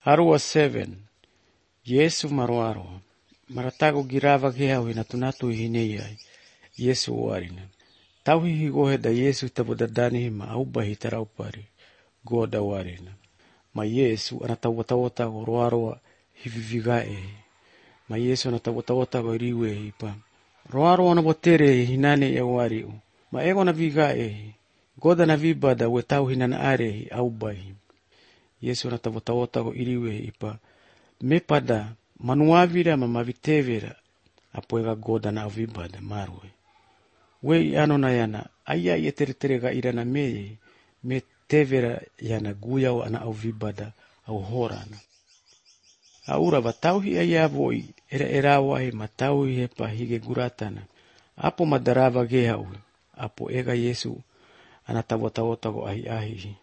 Arua 7. Yesu maroaroa. Maratago girava geau hina tunatu hineiai. Yesu warina. Tauhihi gohe da Yesu tabodadani ma aubahi taraupari. Goda warina. Ma Yesu anatawatawata roaroa hivivigae. Ma Yesu anatawatawata riwe hipa. Roaroa na botere hinane ya wariu. Ma ego na vigae. Goda na vibada we tau hinana are aubahi. Yesu anatawatawata iriwe hipa. Me pada manuavira ma mavitevera. Apoega goda na avibada marwe. We ano na yana. Aya ye tere irana meye. Me tevera yana guyau ana avibada au horana. Aura vatauhi ayavoi erawahi matauhi hepa hige guratana. Apo madarava gehau. Apo ega Yesu anatawatawotago ahi.